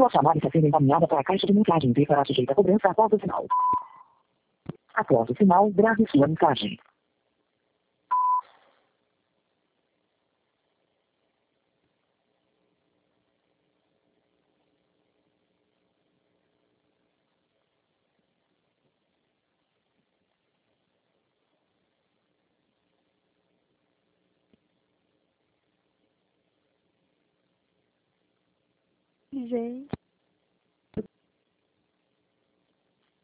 Sua chamada está sendo encaminhada para a caixa de mensagens e será sujeita a cobrança após o sinal. Após o sinal, grave sua mensagem. Gente.